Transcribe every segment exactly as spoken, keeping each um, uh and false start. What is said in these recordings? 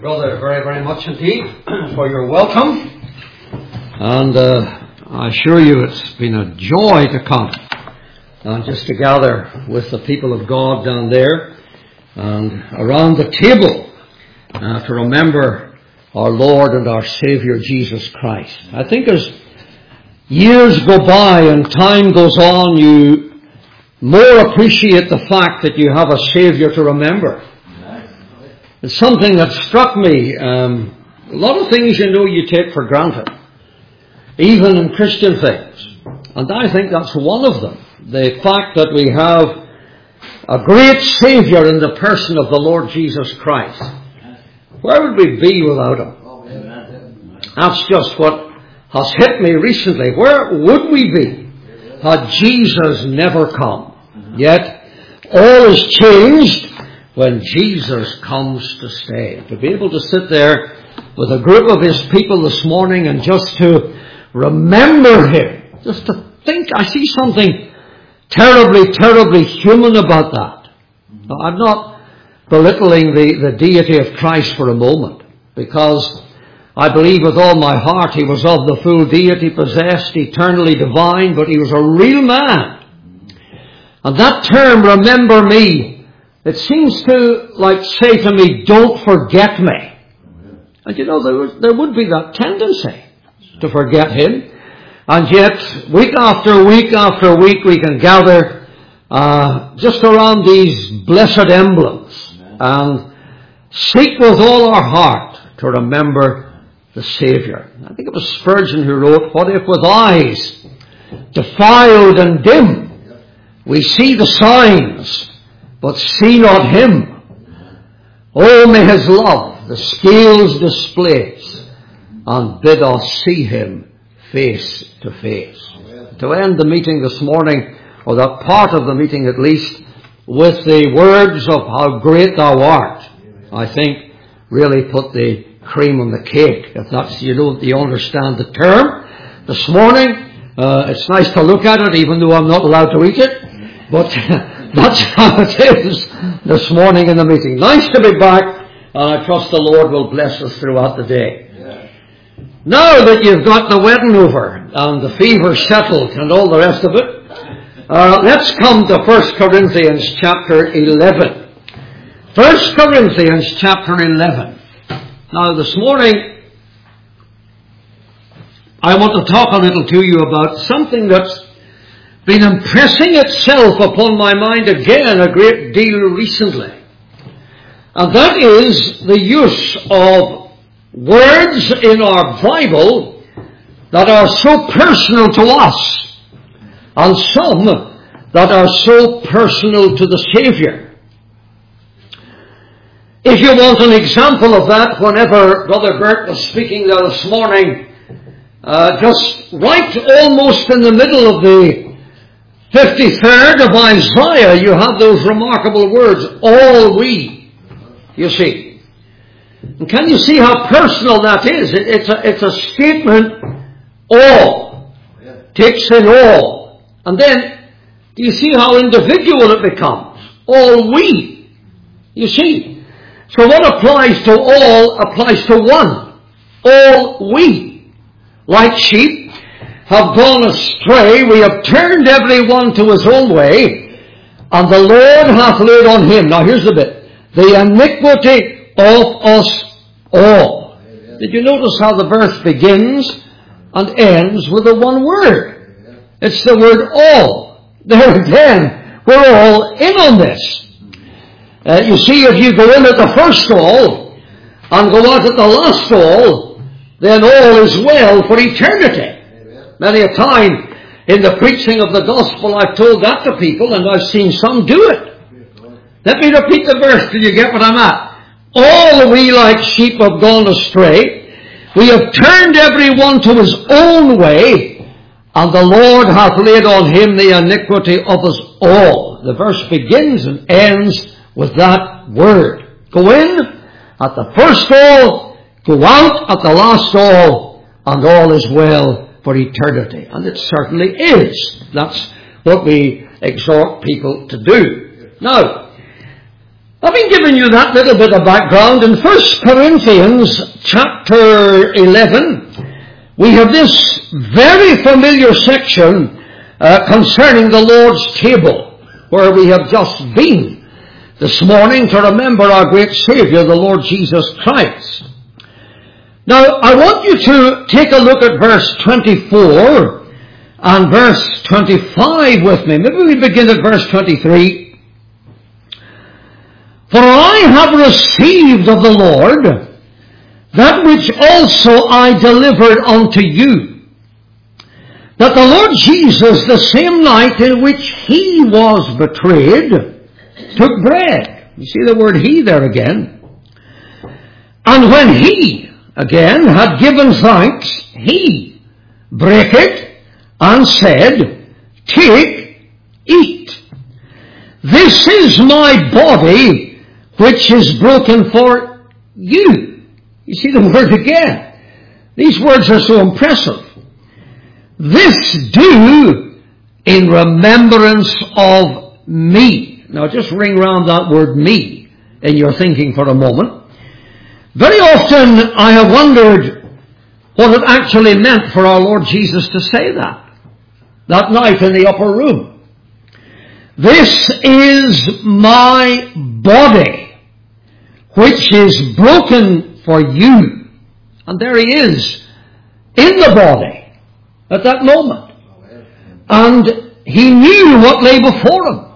Brother, very, very much indeed for your welcome. And uh, I assure you it's been a joy to come and just to gather with the people of God down there and around the table uh, to remember our Lord and our Savior Jesus Christ. I think as years go by and time goes on, you more appreciate the fact that you have a Savior to remember. It's something that struck me. Um, a lot of things, you know, you take for granted, even in Christian things. And I think that's one of them. The fact that we have a great Saviour in the person of the Lord Jesus Christ. Where would we be without Him? That's just what has hit me recently. Where would we be had Jesus never come? Yet, all is changed when Jesus comes to stay. To be able to sit there with a group of His people this morning and just to remember Him, just to think, I see something terribly, terribly human about that. Now, I'm not belittling the, the deity of Christ for a moment, because I believe with all my heart He was of the full deity, possessed, eternally divine, but He was a real man. And that term, remember me, it seems to like say to me, don't forget me. And you know, there, was, there would be that tendency to forget Him. And yet, week after week after week, we can gather uh, just around these blessed emblems and seek with all our heart to remember the Saviour. I think it was Spurgeon who wrote, what if with eyes defiled and dim we see the signs, but see not Him? Oh, may His love the scales displace, and bid us see Him face to face. Amen. To end the meeting this morning, or that part of the meeting at least, with the words of how great Thou art, I think really put the cream on the cake. If that's, you know, you understand the term. This morning, uh, it's nice to look at it, even though I'm not allowed to eat it. But that's how it is this morning in the meeting. Nice to be back, and I trust the Lord will bless us throughout the day. Yeah. Now that you've got the wedding over and the fever settled and all the rest of it, uh, let's come to First Corinthians chapter eleven. First Corinthians chapter eleven. Now this morning, I want to talk a little to you about something that's been impressing itself upon my mind again a great deal recently. And that is the use of words in our Bible that are so personal to us, and some that are so personal to the Saviour. If you want an example of that, whenever Brother Bert was speaking there this morning, uh, just right almost in the middle of the fifty-third of Isaiah, you have those remarkable words, all we, you see. And can you see how personal that is? It, it's, a, it's a statement, all, takes in all. And then, do you see how individual it becomes? All we, you see. So what applies to all applies to one. All we, like sheep, have gone astray, we have turned every one to his own way, and the Lord hath laid on him, now here's the bit, the iniquity of us all. Amen. Did you notice how the verse begins and ends with the one word? Amen. It's the word all. There again, we're all in on this. Uh, you see, if you go in at the first all and go out at the last all, then all is well for eternity. Many a time in the preaching of the gospel I've told that to people, and I've seen some do it. Let me repeat the verse till you get what I'm at. All we like sheep have gone astray. We have turned every one to his own way, and the Lord hath laid on him the iniquity of us all. The verse begins and ends with that word. Go in at the first all, go out at the last all, and all is well for eternity. And it certainly is. That's what we exhort people to do. Now, I've been giving you that little bit of background. In First Corinthians chapter eleven, we have this very familiar section uh, concerning the Lord's table, where we have just been this morning to remember our great Savior, the Lord Jesus Christ. Now, I want you to take a look at verse twenty-four and verse twenty-five with me. Maybe we begin at verse twenty-three. For I have received of the Lord that which also I delivered unto you, that the Lord Jesus, the same night in which he was betrayed, took bread. You see the word he there again. And when he, again, had given thanks, he brake it and said, Take, eat. This is my body, which is broken for you. You see the word again. These words are so impressive. This do in remembrance of me. Now just ring round that word me in your thinking for a moment. Very often I have wondered what it actually meant for our Lord Jesus to say that, that night in the upper room. This is my body, which is broken for you. And there he is, in the body, at that moment. And he knew what lay before him.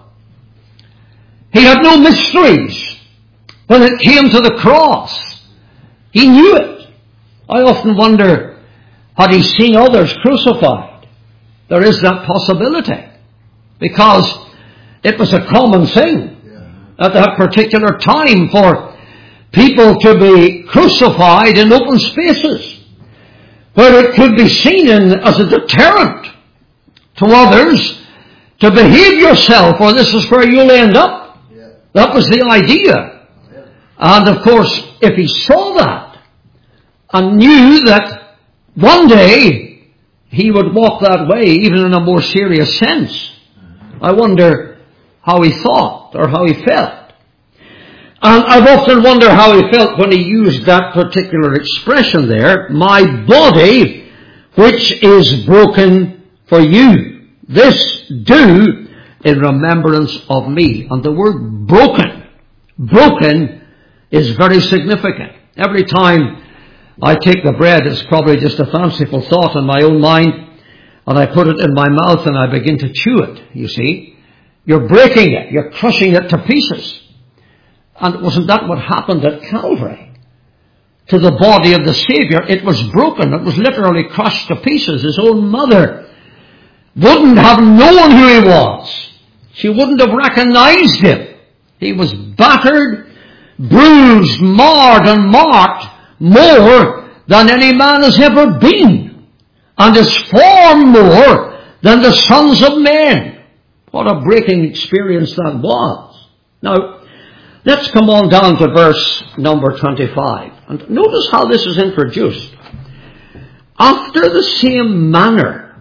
He had no mysteries when it came to the cross. He knew it. I often wonder, had he seen others crucified? There is that possibility. Because it was a common thing at that particular time for people to be crucified in open spaces, where it could be seen in, as a deterrent to others to behave yourself, or this is where you'll end up. Yeah. That was the idea. Yeah. And of course, if he saw that and knew that one day he would walk that way, even in a more serious sense, I wonder how he thought or how he felt. And I've often wondered how he felt when he used that particular expression there, my body, which is broken for you. This do in remembrance of me. And the word broken, broken is very significant. Every time I take the bread, it's probably just a fanciful thought in my own mind, and I put it in my mouth and I begin to chew it, you see. You're breaking it, you're crushing it to pieces. And wasn't that what happened at Calvary? To the body of the Savior, it was broken. It was literally crushed to pieces. His own mother wouldn't have known who he was. She wouldn't have recognized him. He was battered, bruised, marred, and marked more than any man has ever been. And is far more than the sons of men. What a breaking experience that was. Now, let's come on down to verse number twenty-five. And notice how this is introduced. After the same manner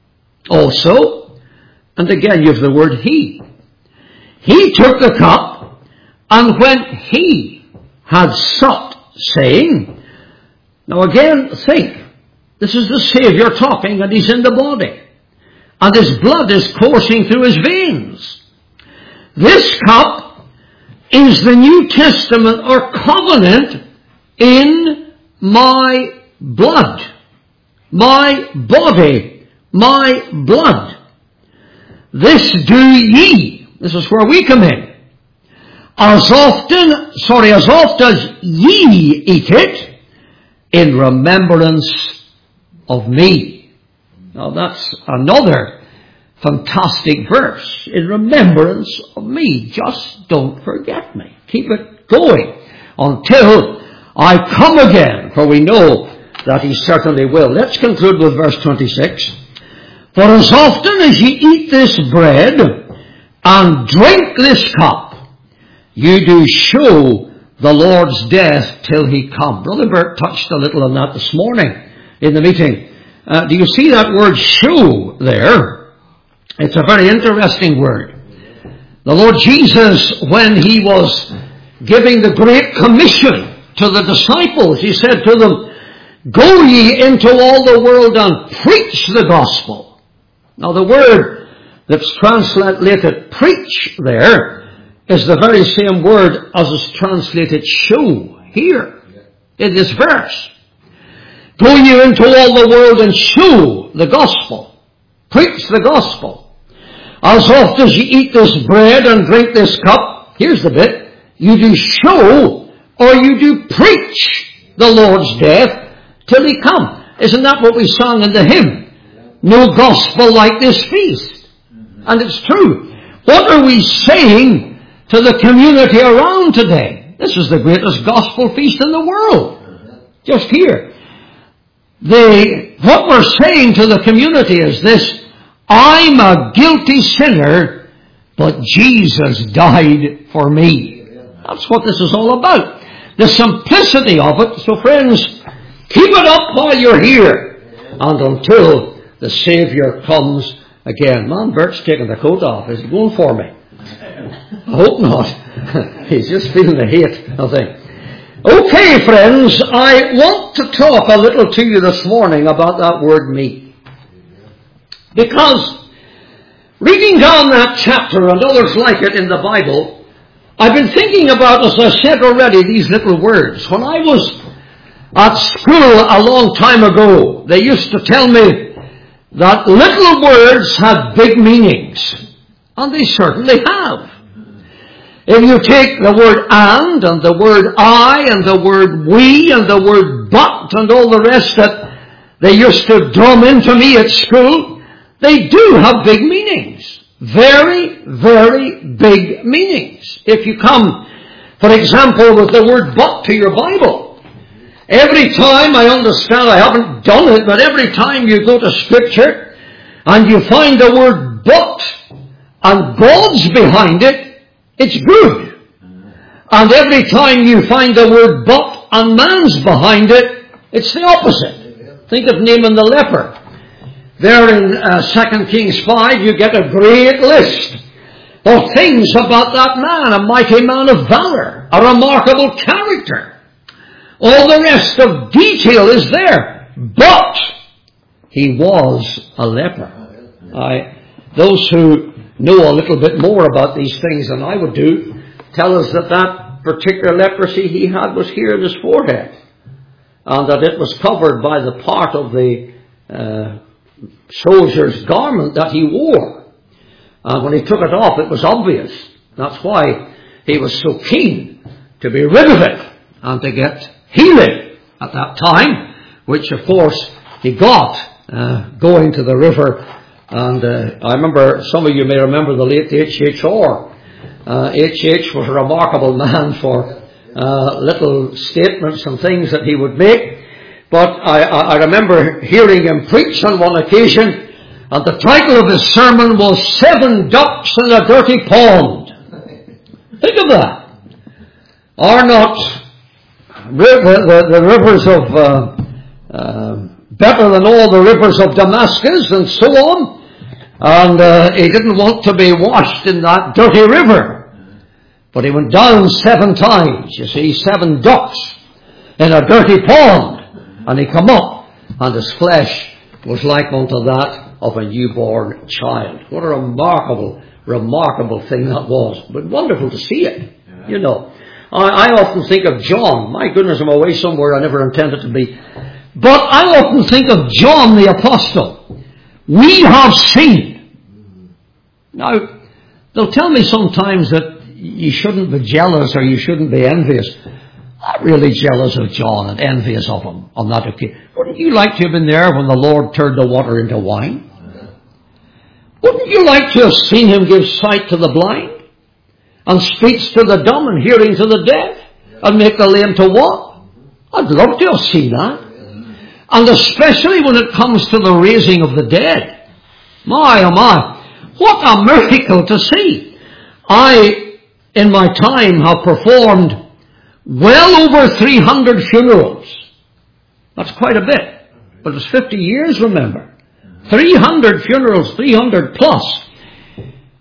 also, and again you have the word he. He took the cup, and when he had supped, saying, now again think, this is the Savior talking, and he's in the body. And his blood is coursing through his veins. This cup is the New Testament or covenant in my blood. My body, my blood. This do ye. This is where we come in. As often, sorry, as oft as ye eat it, in remembrance of me. Now that's another fantastic verse. In remembrance of me. Just don't forget me. Keep it going until I come again, for we know that he certainly will. Let's conclude with verse twenty-six. For as often as ye eat this bread and drink this cup, you do show the Lord's death till he come. Brother Bert touched a little on that this morning in the meeting. Uh, do you see that word show there? It's a very interesting word. The Lord Jesus, when he was giving the Great Commission to the disciples. He said to them, "Go ye into all the world and preach the gospel." Now the word that's translated preach there is the very same word as is translated show here in this verse. Go ye into all the world and show the gospel. Preach the gospel. As oft as you eat this bread and drink this cup, here's the bit, you do show or you do preach the Lord's death till he come. Isn't that what we sang in the hymn? No gospel like this feast. And it's true. What are we saying to the community around today? This is the greatest gospel feast in the world. Just here. The, what we're saying to the community is this: I'm a guilty sinner, but Jesus died for me. That's what this is all about. The simplicity of it. So friends, keep it up while you're here and until the Saviour comes again. Man, Bert's taking the coat off. Is he going for me? I hope not. He's just feeling the heat, I think. Okay, friends, I want to talk a little to you this morning about that word me. Because reading down that chapter and others like it in the Bible, I've been thinking about, as I said already, these little words. When I was at school a long time ago, they used to tell me that little words have big meanings. And they certainly have. If you take the word and, and the word I, and the word we, and the word but, and all the rest that they used to drum into me at school, they do have big meanings. Very, very big meanings. If you come, for example, with the word but to your Bible, every time, I understand, I haven't done it, but every time you go to Scripture and you find the word but and God's behind it, it's good. And every time you find the word but and man's behind it, it's the opposite. Think of Naaman the leper. There in uh, Second Kings five, you get a great list of things about that man, a mighty man of valor, a remarkable character. All the rest of detail is there, but he was a leper. I, those who know a little bit more about these things than I would do tell us that that particular leprosy he had was here in his forehead, and that it was covered by the part of the uh, soldier's garment that he wore. And when he took it off, it was obvious. That's why he was so keen to be rid of it and to get healing at that time, which of course he got uh, going to the river. And uh, I remember, some of you may remember the late H H R. Uh, H H was a remarkable man for uh, little statements and things that he would make. But I, I remember hearing him preach on one occasion, and the title of his sermon was Seven Ducks in a Dirty Pond. Think of that. Are not river, the, the rivers of uh, uh, better than all the rivers of Damascus and so on? And uh, he didn't want to be washed in that dirty river. But he went down seven times, you see, seven ducks in a dirty pond. And he come up, and his flesh was like unto that of a newborn child. What a remarkable, remarkable thing that was. But wonderful to see it, you know. I, I often think of John. My goodness, I'm away somewhere I never intended to be. But I often think of John the Apostle. We have seen. Now, they'll tell me sometimes that you shouldn't be jealous or you shouldn't be envious. I'm really jealous of John and envious of him on that occasion. Wouldn't you like to have been there when the Lord turned the water into wine? Wouldn't you like to have seen him give sight to the blind, and speech to the dumb, and hearing to the deaf, and make the lame to walk? I'd love to have seen that. And especially when it comes to the raising of the dead. My, oh my, what a miracle to see. I, in my time, have performed well over three hundred funerals. That's quite a bit. But it's fifty years, remember. three hundred funerals, three hundred plus.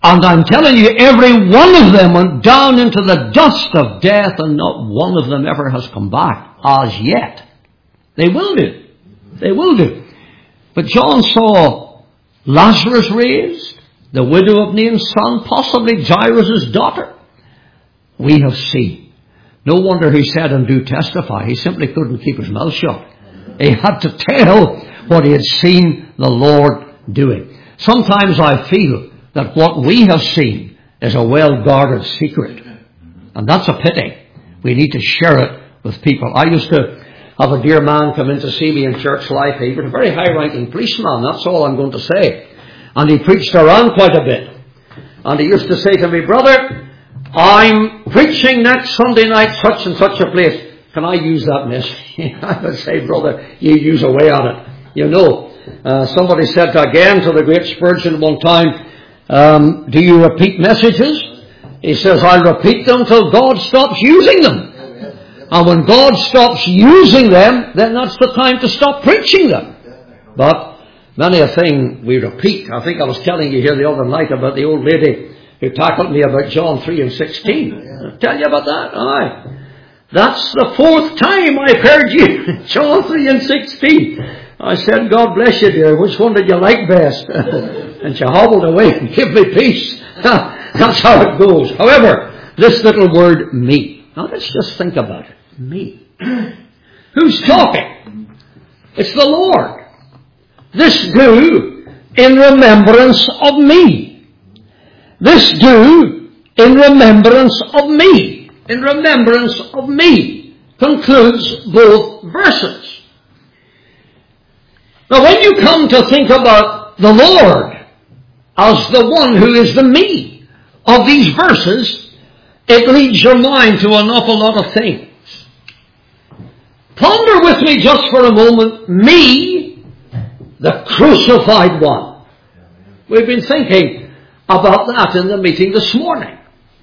And I'm telling you, every one of them went down into the dust of death, and not one of them ever has come back as yet. They will do. They will do. But John saw Lazarus raised, the widow of Nain's son, possibly Jairus' daughter. We have seen. No wonder he said, and do testify. He simply couldn't keep his mouth shut. He had to tell what he had seen the Lord doing. Sometimes I feel that what we have seen is a well-guarded secret. And that's a pity. We need to share it with people. I used to have a dear man come in to see me in church life. He was a very high-ranking policeman, that's all I'm going to say. And he preached around quite a bit. And he used to say to me, brother, I'm preaching next Sunday night such and such a place. Can I use that, miss? I would say, brother, you use away on it. You know, uh, somebody said again to the great Spurgeon one time, um, do you repeat messages? He says, I'll repeat them till God stops using them. And when God stops using them, then that's the time to stop preaching them. But many a thing we repeat. I think I was telling you here the other night about the old lady who tackled me about John three and sixteen. I'll tell you about that? Aye. That's the fourth time I've heard you. John three and sixteen. I said, God bless you, dear. Which one did you like best? And she hobbled away and gave me peace. That's how it goes. However, this little word, me. Now let's just think about it. Me. Who's talking? It's the Lord. This do in remembrance of me. This do in remembrance of me. In remembrance of me. Concludes both verses. Now when you come to think about the Lord as the one who is the me of these verses, it leads your mind to an awful lot of things. Ponder with me just for a moment, me, the crucified one. We've been thinking about that in the meeting this morning.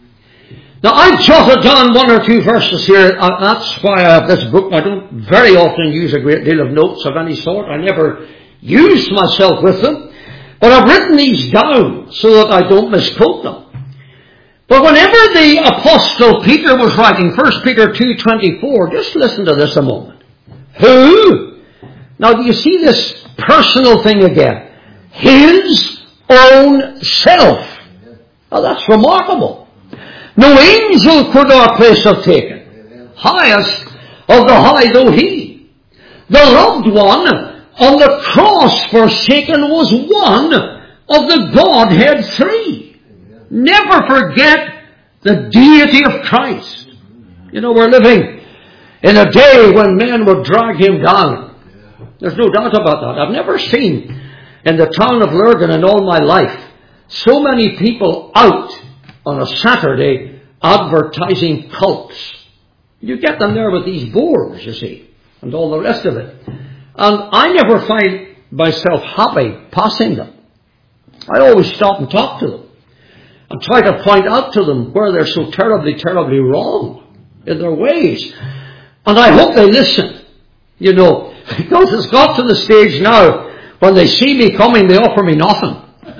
Now I've jotted down one or two verses here. Uh, that's why I have this book. I don't very often use a great deal of notes of any sort. I never use myself with them. But I've written these down so that I don't misquote them. But whenever the Apostle Peter was writing First Peter two twenty-four, just listen to this a moment. Who? Now do you see this personal thing again? His own self. Now that's remarkable. No angel could our place have taken. Highest of the high though he. The loved one on the cross forsaken was one of the Godhead three. Never forget the deity of Christ. You know, we're living in a day when men would drag him down. There's no doubt about that. I've never seen in the town of Lurgan in all my life so many people out on a Saturday advertising cults. You get them there with these boards, you see, and all the rest of it. And I never find myself happy passing them. I always stop and talk to them and try to point out to them where they're so terribly, terribly wrong in their ways. And I hope they listen, you know, because it's got to the stage now when they see me coming, they offer me nothing.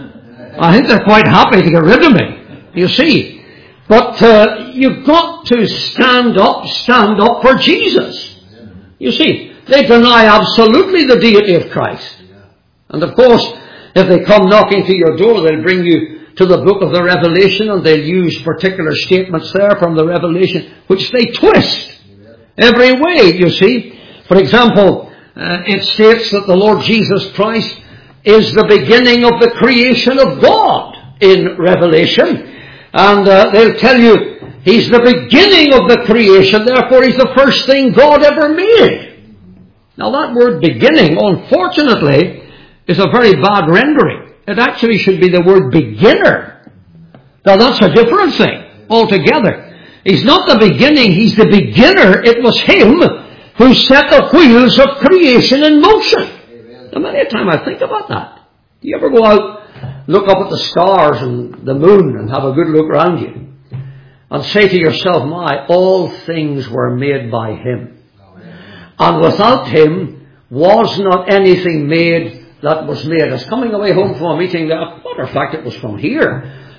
I think they're quite happy to get rid of me, you see. But uh, you've got to stand up, stand up for Jesus. You see, they deny absolutely the deity of Christ. And of course, if they come knocking to your door, they'll bring you to the book of the Revelation, and they'll use particular statements there from the Revelation, which they twist every way, you see. For example, uh, it states that the Lord Jesus Christ is the beginning of the creation of God in Revelation. And uh, they'll tell you he's the beginning of the creation, therefore he's the first thing God ever made. Now that word beginning, unfortunately, is a very bad rendering. It actually should be the word beginner. Now that's a different thing altogether. He's not the beginning, he's the beginner. It was him who set the wheels of creation in motion. Amen. Now many a time I think about that. Do you ever go out, look up at the stars and the moon and have a good look around you and say to yourself, my, all things were made by him. Amen. And without him was not anything made that was made. I was coming away home from a meeting, that, matter of fact, it was from here,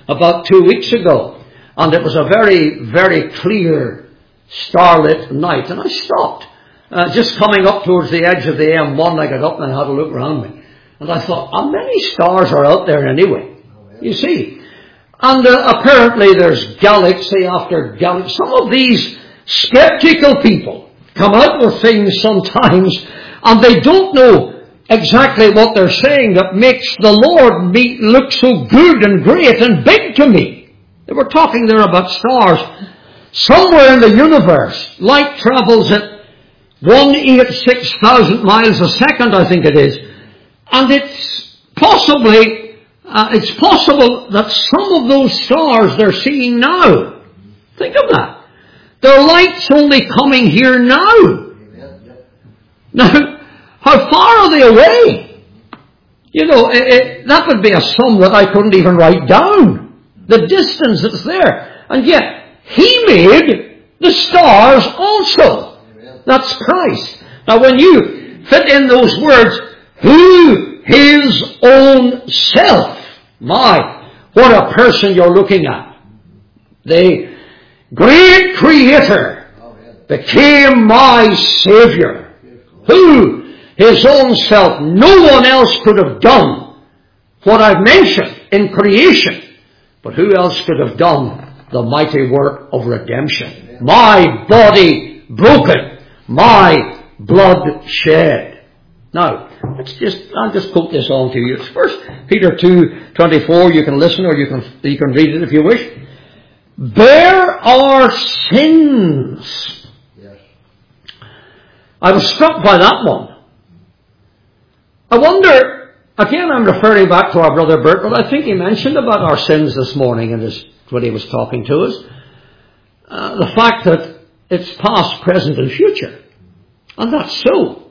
about two weeks ago. And it was a very, very clear, starlit night. And I stopped. Uh, just coming up towards the edge of the M one, I got up and I had a look around me. And I thought, how many stars are out there anyway? You see. And uh, apparently there's galaxy after galaxy. Some of these skeptical people come out with things sometimes and they don't know exactly what they're saying that makes the Lord meet, look so good and great and big to me. They were talking there about stars. Somewhere in the universe, light travels at one hundred eighty-six thousand miles a second, I think it is. And it's possibly, uh, it's possible that some of those stars they're seeing now, think of that. Their light's only coming here now. Now, how far are they away? You know, it, it, that would be a sum that I couldn't even write down. The distance that's there. And yet, He made the stars also. That's Christ. Now when you fit in those words, who His own self, my, what a person you're looking at. The great Creator became my Savior. Who His own self, no one else could have done what I've mentioned in creation. But who else could have done the mighty work of redemption? My body broken, my blood shed. Now, let's just, I'll just quote this on to you. It's First Peter two twenty-four. You can listen or you can, you can read it if you wish. Bear our sins. Yes. I was struck by that one. I wonder, again I'm referring back to our brother Bert, but I think he mentioned about our sins this morning in his, when he was talking to us. Uh, the fact that it's past, present and future. And that's so.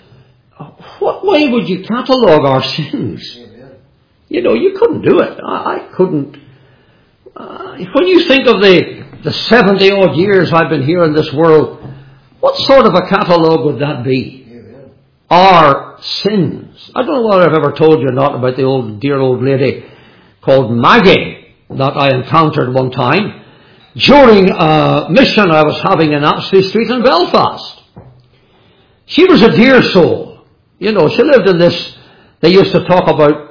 What way would you catalogue our sins? Amen. You know, you couldn't do it. I, I couldn't. Uh, when you think of the, the seventy odd years I've been here in this world, what sort of a catalogue would that be? Amen. Our sins. I don't know whether I've ever told you or not about the old, dear old lady called Maggie that I encountered one time during a mission I was having in Apsley Street in Belfast. She was a dear soul. You know, she lived in this, they used to talk about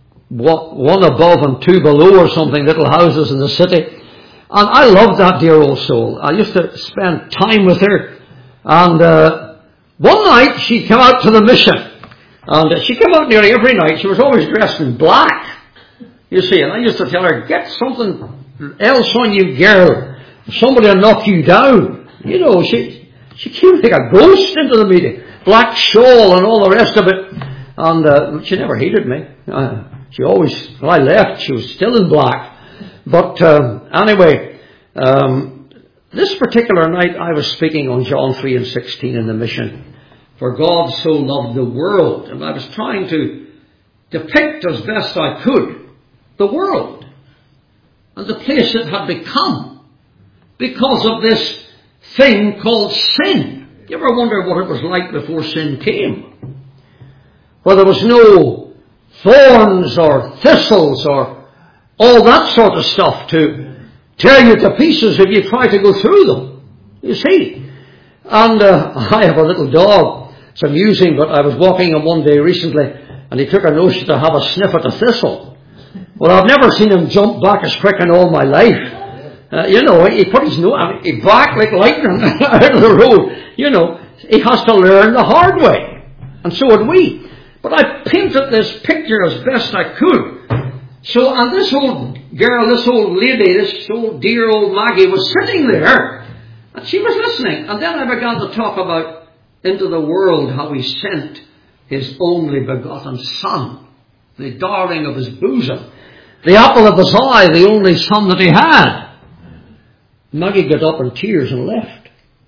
one above and two below or something, little houses in the city. And I loved that dear old soul. I used to spend time with her. And uh, one night she came out to the mission. And uh, she came out nearly every night. She was always dressed in black. You see, and I used to tell her, get something else on you, girl. Somebody will knock you down. You know, she she came like a ghost into the meeting. Black shawl and all the rest of it. And uh, she never hated me. Uh, she always, when I left, she was still in black. But um, anyway, um, this particular night I was speaking on John three and sixteen in the mission. For God so loved the world. And I was trying to depict as best I could the world and the place it had become because of this thing called sin. You ever wonder what it was like before sin came? Well, there was no thorns or thistles or all that sort of stuff to tear you to pieces if you try to go through them. You see? And uh, I have a little dog. It's amusing, but I was walking him one day recently and he took a notion to have a sniff at a thistle. Well, I've never seen him jump back as quick in all my life. Uh, you know, he put his nose, he back like lightning out of the road. You know, he has to learn the hard way. And so would we. But I painted this picture as best I could. So, and this old girl, this old lady, this old dear old Maggie was sitting there, and she was listening. And then I began to talk about into the world how He sent His only begotten Son, the darling of His bosom, the apple of His eye, the only son that He had. Maggie got up in tears and left.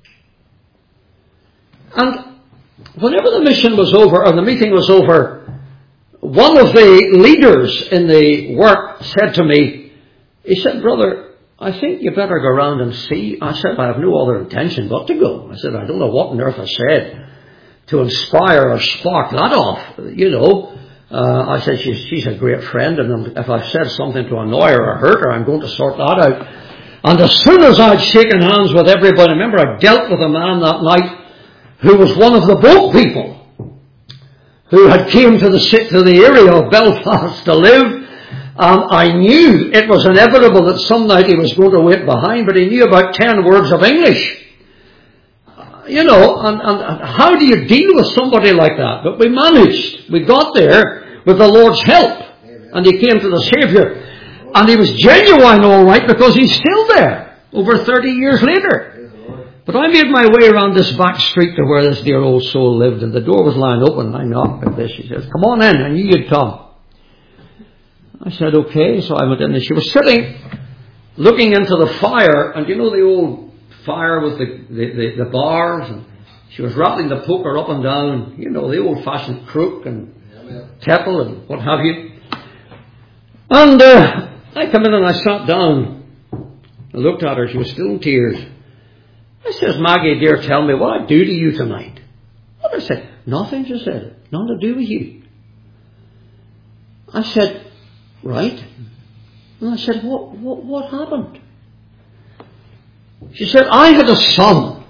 And whenever the mission was over, or the meeting was over, one of the leaders in the work said to me, he said, brother, I think you better go around and see. I said, I have no other intention but to go. I said, I don't know what on earth I said to inspire or spark that off, you know. Uh, I said, she's, she's a great friend, and if I've said something to annoy her or hurt her, I'm going to sort that out. And as soon as I'd shaken hands with everybody, remember I dealt with a man that night who was one of the boat people who had came to the, to the area of Belfast to live. And I knew it was inevitable that some night he was going to wait behind, but he knew about ten words of English. You know, and, and, and how do you deal with somebody like that? But we managed. We got there with the Lord's help. And he came to the Saviour. And he was genuine all right, because he's still there over thirty years later. But I made my way around this back street to where this dear old soul lived, and the door was lying open, and I knocked at this. She says, "Come on in, I knew you'd come." I said, "Okay." So I went in, and she was sitting looking into the fire, and you know the old fire with the, the, the, the bars, and she was rattling the poker up and down, you know, the old-fashioned crook and tepple and what have you. And uh, I come in and I sat down. I looked at her. She was still in tears. I says, "Maggie, dear, tell me what I do to you tonight." What? I said, "Nothing," she said. "Nothing to do with you." I said, "Right." And I said, what, what, what happened? She said, "I had a son.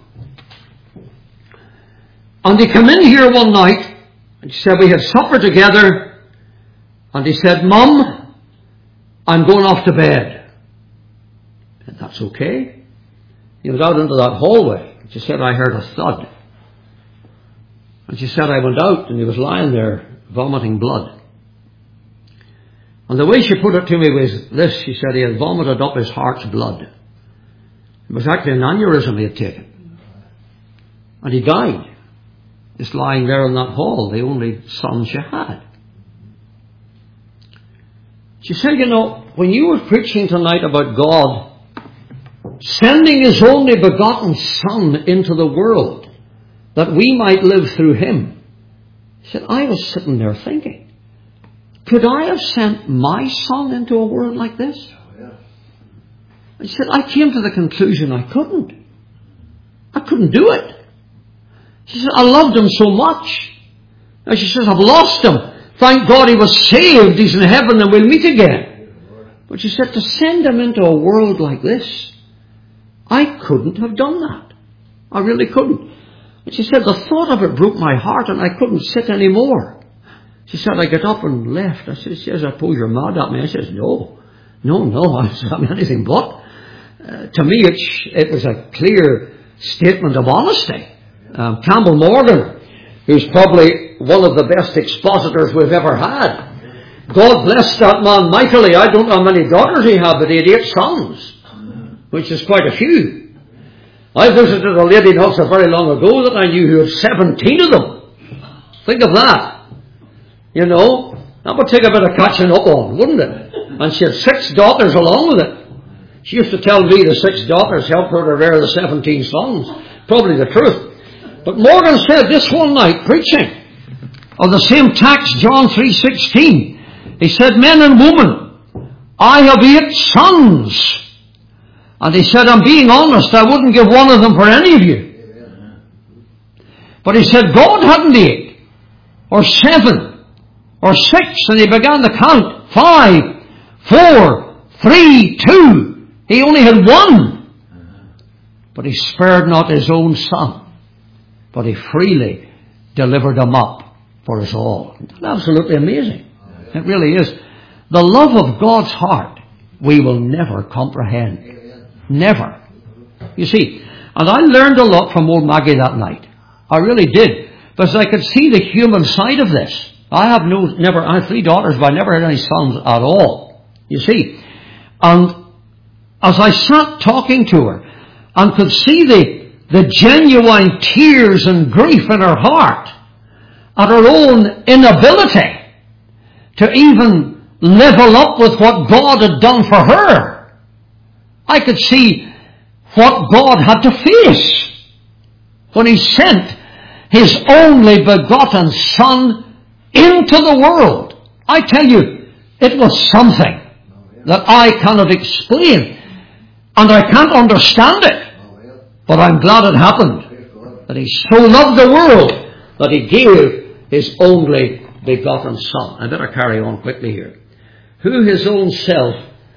And he came in here one night, and she said, we had supper together, and he said, 'Mum, I'm going off to bed.' And that's okay." He went out into that hallway. And she said, "I heard a thud." And she said, "I went out, and he was lying there vomiting blood. And the way she put it to me was this." She said, "He had vomited up his heart's blood. It was actually an aneurysm he had taken. And he died. Just lying there in that hall, the only son she had." She said, "You know, when you were preaching tonight about God sending His only begotten Son into the world that we might live through Him," she said, "I was sitting there thinking, could I have sent my son into a world like this?" I said, "I came to the conclusion I couldn't. I couldn't do it." She said, "I loved him so much." And she says, "I've lost him. Thank God he was saved. He's in heaven and we'll meet again." But she said, to send him into a world like this, I couldn't have done that. I really couldn't. And she said, the thought of it broke my heart, and I couldn't sit anymore. She said, I got up and left. I said, "I suppose you're mad at me." I said, "No, no, no, I said, I'm anything but." Uh, to me, it, it was a clear statement of honesty. Um, Campbell Morgan, who's probably one of the best expositors we've ever had. God bless that man mightily. I don't know how many daughters he had, but he had eight sons, which is quite a few. I visited a lady not so very long ago that I knew who had seventeen of them. Think of that. You know, that would take a bit of catching up on, wouldn't it? And she had six daughters along with it. She used to tell me the six daughters helped her to rear the seventeen sons. Probably the truth. But Morgan said this one night, preaching of the same text, John three sixteen. He said, "Men and women, I have eight sons." And he said, "I'm being honest, I wouldn't give one of them for any of you." But he said, God hadn't eight, or seven, or six, and he began to count. Five, four, three, two. He only had one. But he spared not his own son, but he freely delivered him up for us all. Absolutely amazing. It really is. The love of God's heart we will never comprehend. Never. You see, and I learned a lot from old Maggie that night. I really did. Because I could see the human side of this. I have no, never, I have three daughters, but I never had any sons at all. You see. And as I sat talking to her and could see the, the genuine tears and grief in her heart at her own inability to even level up with what God had done for her, I could see what God had to face when He sent His only begotten Son into the world. I tell you, it was something that I cannot explain, and I can't understand it, but I'm glad it happened. That He so loved the world that He gave His only begotten Son. I better carry on quickly here. Who his own self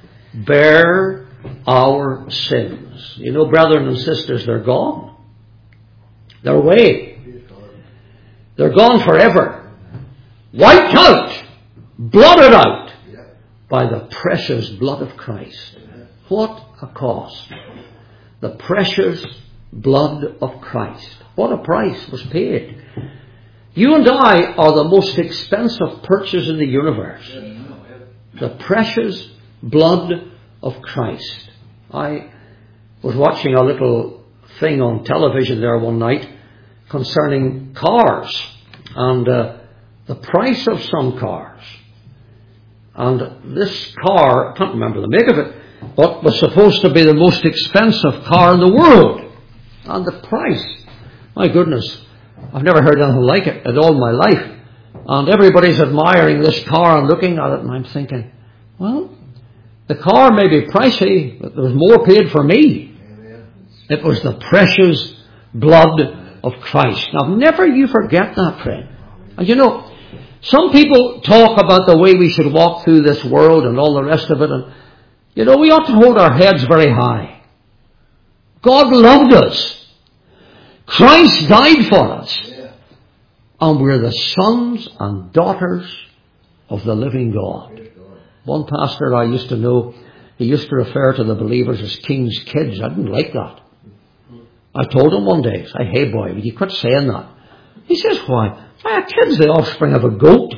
bare our sins. You know, brethren and sisters, they're gone. They're away. They're gone forever. Wiped out. Blotted out by the precious blood of Christ. What a cost. The precious blood of Christ. What a price was paid. You and I are the most expensive purchase in the universe. The precious blood of Christ. I was watching a little thing on television there one night concerning cars and uh, the price of some cars. And this car, I can't remember the make of it, but was supposed to be the most expensive car in the world. And the price, my goodness, I've never heard anything like it in all my life. And everybody's admiring this car and looking at it, and I'm thinking, well, the car may be pricey, but there was more paid for me. It was the precious blood of Christ. Now, never you forget that, friend. And you know, some people talk about the way we should walk through this world and all the rest of it. And, you know, we ought to hold our heads very high. God loved us. Christ died for us. And we're the sons and daughters of the living God. One pastor I used to know, he used to refer to the believers as king's kids. I didn't like that. I told him one day, I say, hey boy, will you quit saying that? He says, why? A kid's the offspring of a goat.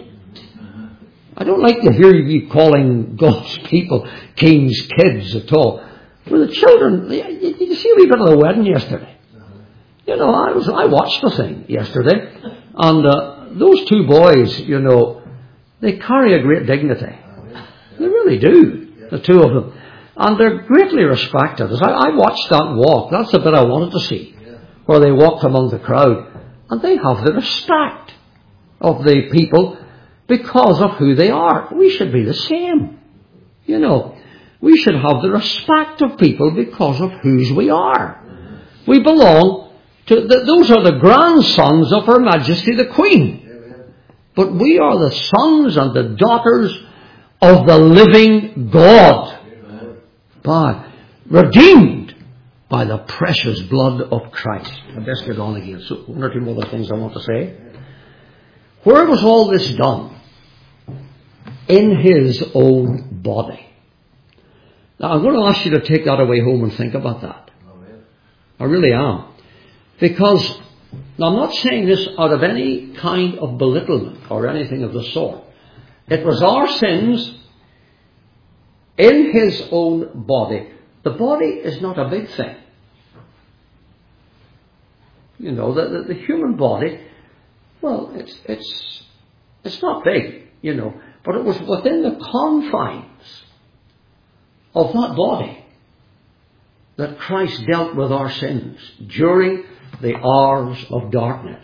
I don't like to hear you calling God's people king's kids at all. For the children, did you see a wee bit of the wedding yesterday? You know, I was I watched the thing yesterday, and uh, those two boys, you know, they carry a great dignity. They really do, the two of them. And they're greatly respected. As I, I watched that walk, that's the bit I wanted to see, where they walked among the crowd. And they have the respect of the people because of who they are. We should be the same. You know, we should have the respect of people because of whose we are. We belong to, the, those are the grandsons of Her Majesty the Queen. But we are the sons and the daughters of the living God. By, redeemed by the precious blood of Christ. I best get on again. So one or two more things I want to say. Where was all this done? In His own body. Now I'm going to ask you to take that away home and think about that. Amen. I really am. Because, now I'm not saying this out of any kind of belittlement or anything of the sort. It was our sins in His own body. The body is not a big thing. You know, the, the, the human body, well, it's, it's, it's not big, you know, but it was within the confines of that body that Christ dealt with our sins during the hours of darkness.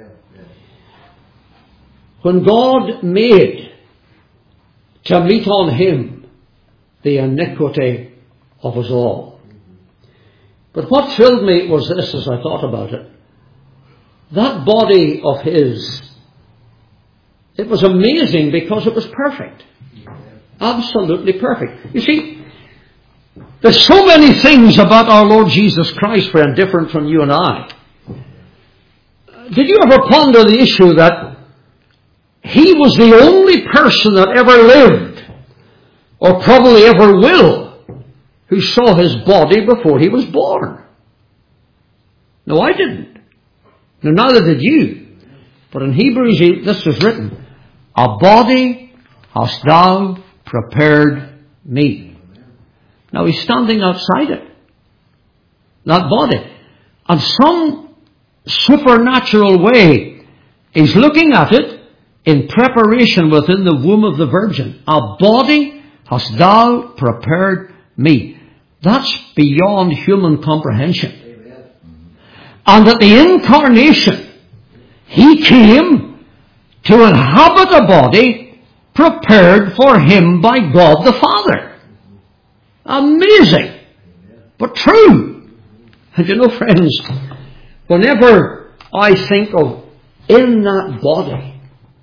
When God made to meet on Him the iniquity of us all. But what thrilled me was this as I thought about it. That body of His, it was amazing because it was perfect. Absolutely perfect. You see, there's so many things about our Lord Jesus Christ, friend, different from you and I. Did you ever ponder the issue that He was the only person that ever lived, or probably ever will, who saw His body before He was born? No, I didn't. No, neither did you. But in Hebrews, this was written, a body hast thou prepared me. Now He's standing outside it. That body. And some supernatural way, He's looking at it in preparation within the womb of the Virgin. A body hast thou prepared me. That's beyond human comprehension. Amen. And at the incarnation, He came to inhabit a body prepared for Him by God the Father. Amazing, but true. And you know, friends, whenever I think of in that body,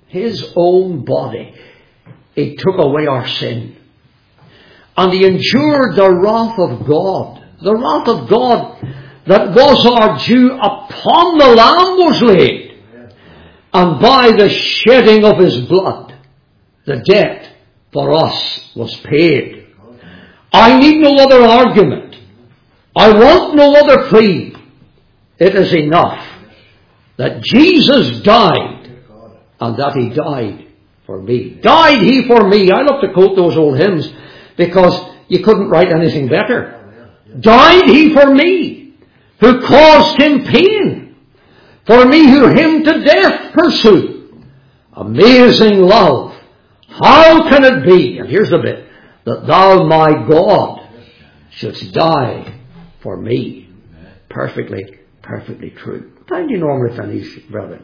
His own body, He took away our sin. And He endured the wrath of God. The wrath of God that was our due upon the Lamb was laid. And by the shedding of His blood, the debt for us was paid. I need no other argument. I want no other plea. It is enough that Jesus died, and that He died for me. Died He for me. I love to quote those old hymns because you couldn't write anything better. Died He for me, who caused Him pain, for me who Him to death pursued. Amazing love. How can it be, and here's the bit, that Thou, my God, shouldst die for me? Perfectly, perfectly true. What time do you normally finish, brethren?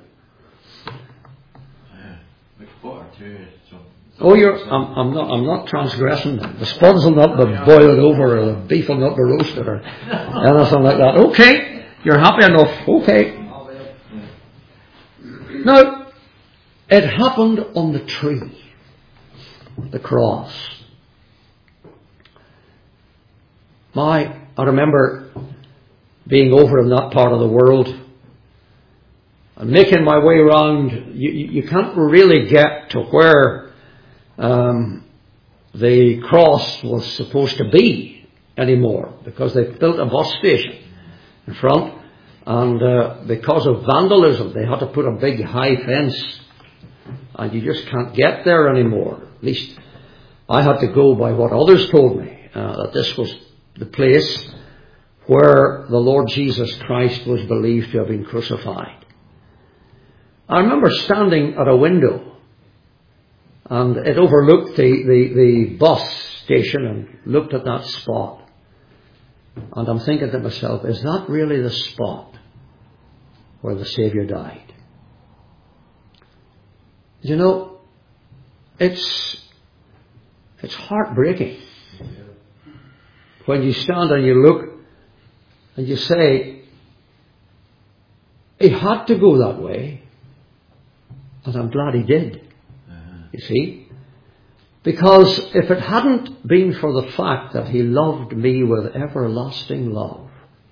Oh, you're, I'm, I'm not, I'm not transgressing. The spuds will not be boiled over, or the beef will not be roasted, or anything like that. Okay, you're happy enough. Okay. Now, it happened on the tree, the cross. My, I remember being over in that part of the world and making my way around. You, you can't really get to where um, the cross was supposed to be anymore, because they built a bus station in front, and uh, because of vandalism they had to put a big high fence, and you just can't get there anymore. At least I had to go by what others told me, uh, that this was the place where the Lord Jesus Christ was believed to have been crucified. I remember standing at a window, and it overlooked the, the, the bus station, and looked at that spot. And I'm thinking to myself, is that really the spot where the Saviour died? You know, it's it's heartbreaking when you stand and you look and you say, He had to go that way, and I'm glad He did. You see? Because if it hadn't been for the fact that He loved me with everlasting love,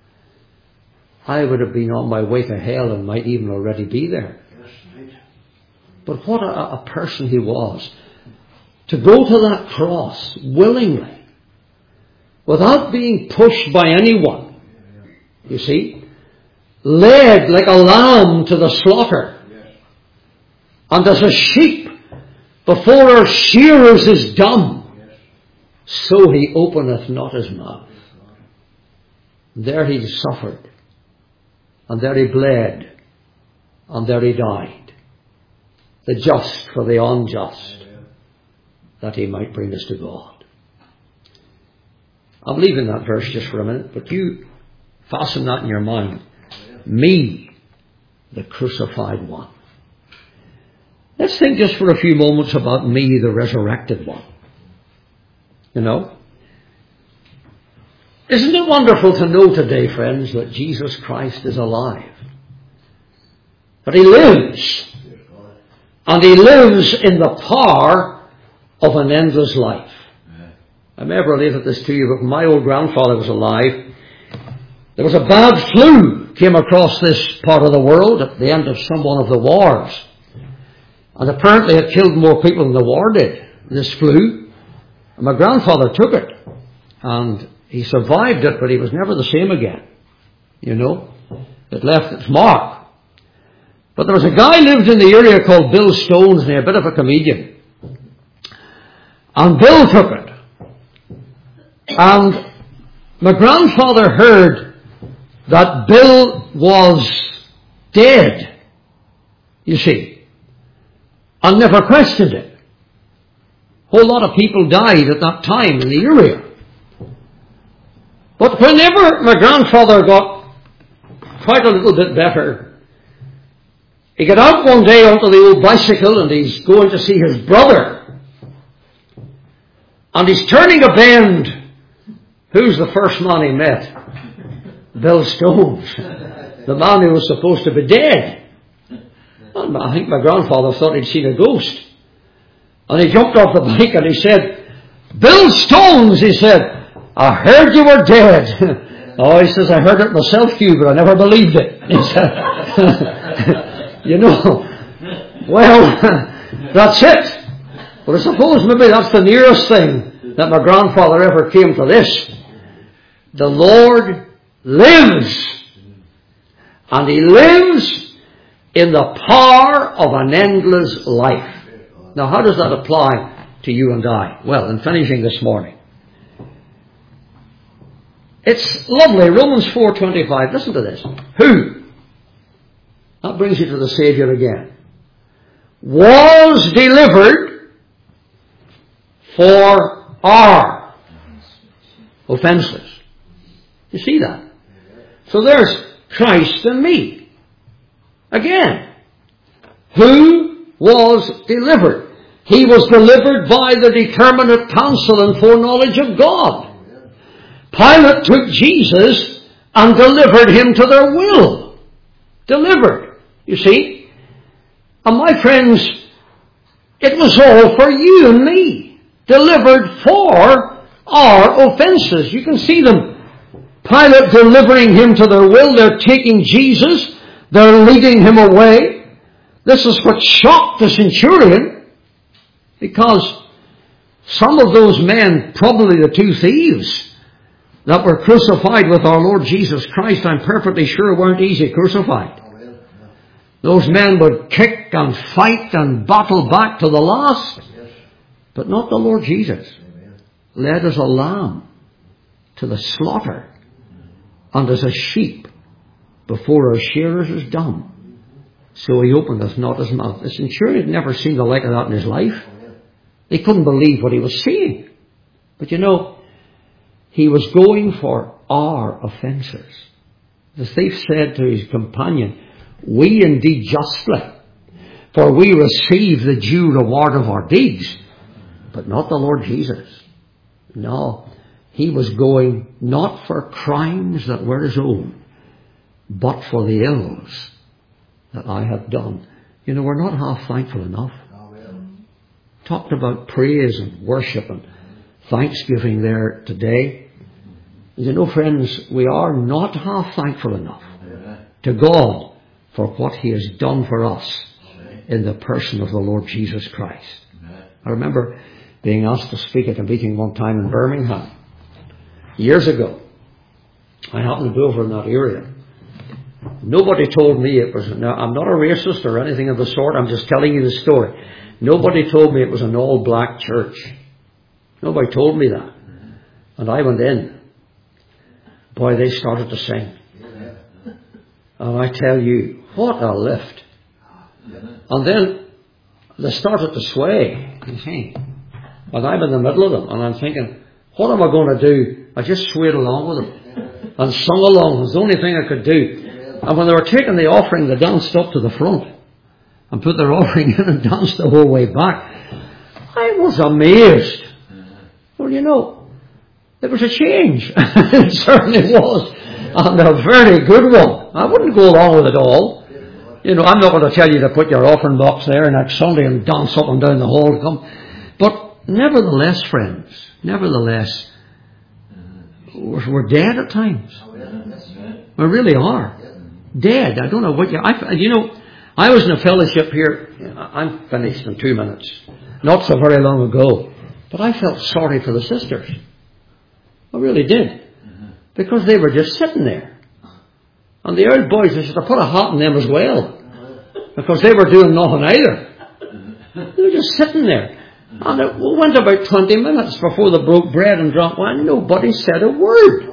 I would have been on my way to hell and might even already be there. But what a, a person He was, to go to that cross willingly, without being pushed by anyone. You see? Led like a lamb to the slaughter. And as a sheep before her shearers is dumb, so He openeth not His mouth. There He suffered, and there He bled, and there He died. The just for the unjust, that He might bring us to God. I'm leaving that verse just for a minute, but you fasten that in your mind. Me, the crucified one. Let's think just for a few moments about me, the resurrected one. You know? Isn't it wonderful to know today, friends, that Jesus Christ is alive? That He lives. And He lives in the power of an endless life. I may have related this to you, but when my old grandfather was alive, there was a bad flu came across this part of the world at the end of some one of the wars. And apparently it killed more people than the war did, this flu. And my grandfather took it. And he survived it, but he was never the same again. You know, it left its mark. But there was a guy lived in the area called Bill Stones, and a bit of a comedian. And Bill took it. And my grandfather heard that Bill was dead, you see, and never questioned it. A whole lot of people died at that time in the area. But whenever my grandfather got quite a little bit better, he got out one day onto the old bicycle and he's going to see his brother. And he's turning a bend. Who's the first man he met? Bill Stones, the man who was supposed to be dead. And I think my grandfather thought he'd seen a ghost. And he jumped off the bike and he said, "Bill Stones," he said, "I heard you were dead." Oh, he says, "I heard it myself, Hugh, but I never believed it." He said, you know, well, that's it. But I suppose maybe that's the nearest thing that my grandfather ever came to this. The Lord lives. And He lives in the power of an endless life. Now, how does that apply to you and I? Well, in finishing this morning, it's lovely. Romans four twenty-five. Listen to this. Who? That brings you to the Savior again. Was delivered for our offenses. You see that? So there's Christ and me. Again. Who was delivered? He was delivered by the determinate counsel and foreknowledge of God. Pilate took Jesus and delivered Him to their will. Delivered. You see? And my friends, it was all for you and me. Delivered for our offenses. You can see them. Pilate delivering Him to their will. They're taking Jesus. They're leading Him away. This is what shocked the centurion, because some of those men, probably the two thieves that were crucified with our Lord Jesus Christ, I'm perfectly sure weren't easy crucified. Those men would kick and fight and battle back to the last, but not the Lord Jesus. Led as a lamb to the slaughter, and as a sheep before our shearers is dumb, so He openeth not His mouth. The centurion had never seen the like of that in his life. He couldn't believe what he was seeing. But you know, He was going for our offences. The thief said to his companion, "We indeed justly, for we receive the due reward of our deeds," but not the Lord Jesus. No, He was going not for crimes that were His own, but for the ills that I have done. You know, we're not half thankful enough. Talked about praise and worship and thanksgiving there today. You know, friends, we are not half thankful enough to God for what He has done for us in the person of the Lord Jesus Christ. I remember being asked to speak at a meeting one time in Birmingham years ago. I happened to be over in that area. Nobody told me it was... Now, I'm not a racist or anything of the sort. I'm just telling you the story. Nobody told me it was an all-black church. Nobody told me that. And I went in. Boy, they started to sing. And I tell you, what a lift. And then they started to sway. You see. And I'm in the middle of them. And I'm thinking, what am I going to do? I just swayed along with them. And sung along. It was the only thing I could do. And when they were taking the offering, they danced up to the front and put their offering in and danced the whole way back. I was amazed. Well, you know, it was a change. It certainly was. And a very good one. I wouldn't go along with it all. You know, I'm not going to tell you to put your offering box there next Sunday and dance up and down the hall. Come. But nevertheless, friends, nevertheless, we're dead at times. We really are. Dead. I don't know what you... I, you know, I was in a fellowship here. I'm finished in two minutes. Not so very long ago. But I felt sorry for the sisters. I really did. Because they were just sitting there. And the old boys, they said, I put a hat on them as well. Because they were doing nothing either. They were just sitting there. And it went about twenty minutes before they broke bread and drank wine. Nobody said a word.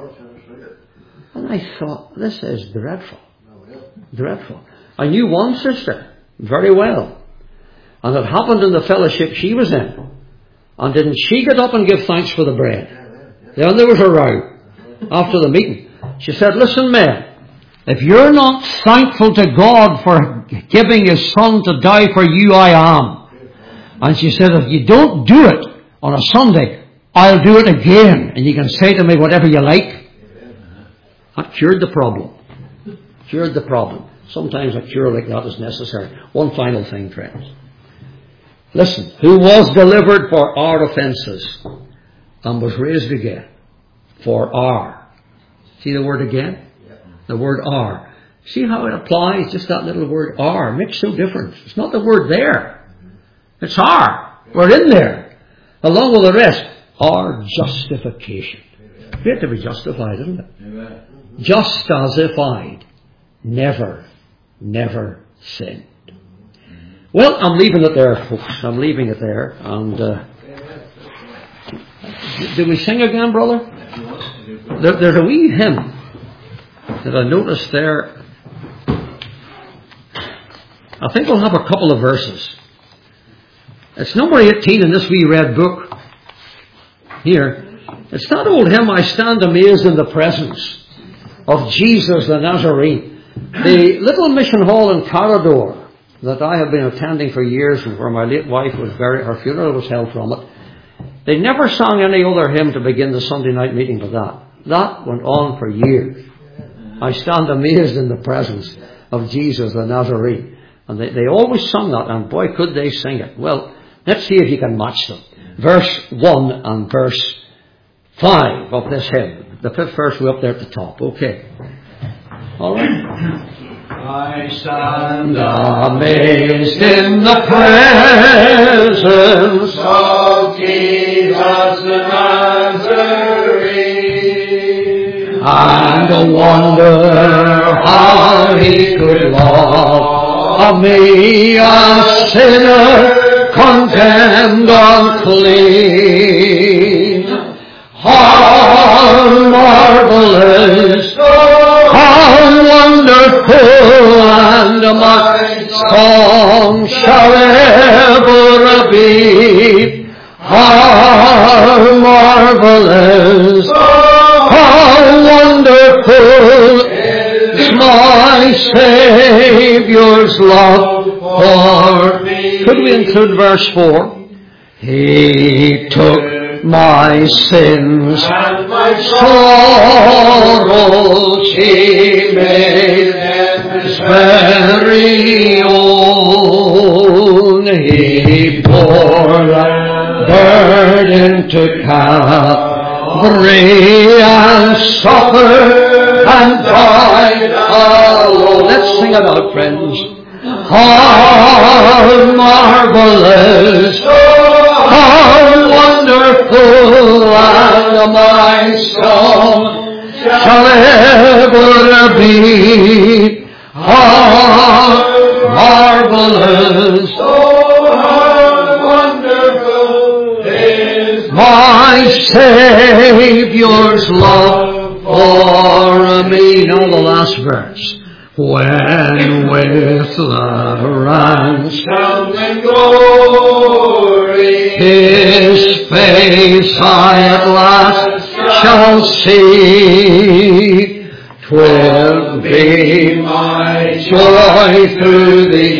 And I thought, this is dreadful. Dreadful. I knew one sister very well. And it happened in the fellowship she was in. And didn't she get up and give thanks for the bread? Then there was a row after the meeting. She said, listen, men, if you're not thankful to God for giving His Son to die for you, I am. And she said, if you don't do it on a Sunday, I'll do it again. And you can say to me whatever you like. That cured the problem. Cured the problem. Sometimes a cure like that is necessary. One final thing, friends. Listen, who was delivered for our offences and was raised again for our. See the word again? The word our. See how it applies, just that little word our. It makes no difference. It's not the word there. It's our. We're in there. Along with the rest. Our justification. We have to be justified, isn't it? Amen. Just as if I'd never, never sinned. Well, I'm leaving it there, folks. I'm leaving it there. And uh, did we sing again, brother? There, there's a wee hymn that I noticed there. I think we'll have a couple of verses. It's number eighteen in this wee red book. Here. It's that old hymn, I stand amazed in the presence of Jesus the Nazarene. The little mission hall in Carrador that I have been attending for years and where my late wife was buried, her funeral was held from it. They never sang any other hymn to begin the Sunday night meeting but that. That went on for years. I stand amazed in the presence of Jesus the Nazarene. And they, they always sung that, and boy could they sing it. Well, let's see if you can match them. Verse one and verse five of this hymn. The fifth verse way up there at the top. Okay. All right. I stand amazed in the presence of Jesus the Nazarene, and wonder how he could love me, a sinner condemned unclean. How marvelous, how wonderful, and my song shall ever be. How marvelous, how wonderful is my Saviour's love for me. Could we include verse four? He took my sins and my sorrows, he made them his very own. He bore the burden to Calvary and suffered and died alone. Let's sing it out, friends. How marvelous, how wonderful, and my song shall ever be. How marvelous, how wonderful is my Saviour's love for me. Now the last verse. When with the ransom and glory his face I at last shall see, 'twill be my joy through the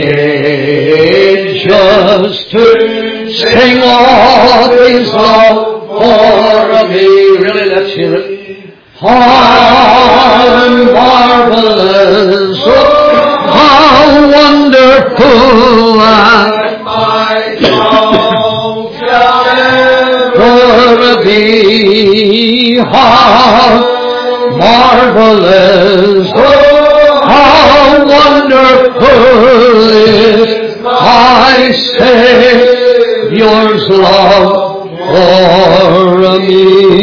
ages to sing of his love for me. Really, let's hear it. How marvelous, how wonderful, and my song shall ever be. How marvelous, how wonderful is my Saviour's love for me.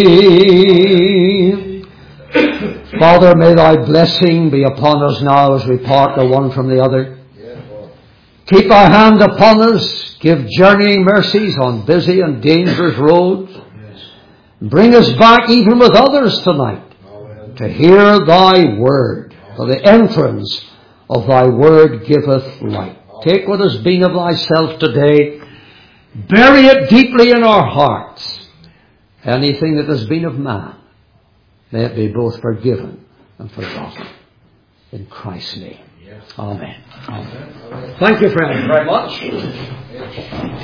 Father, may thy blessing be upon us now as we part the one from the other. Keep thy hand upon us. Give journeying mercies on busy and dangerous roads. Bring us back even with others tonight to hear thy word. For the entrance of thy word giveth light. Take what has been of thyself today. Bury it deeply in our hearts. Anything that has been of man, may it be both forgiven and forgotten. In Christ's name. Amen. Amen. Thank you, friends, very much.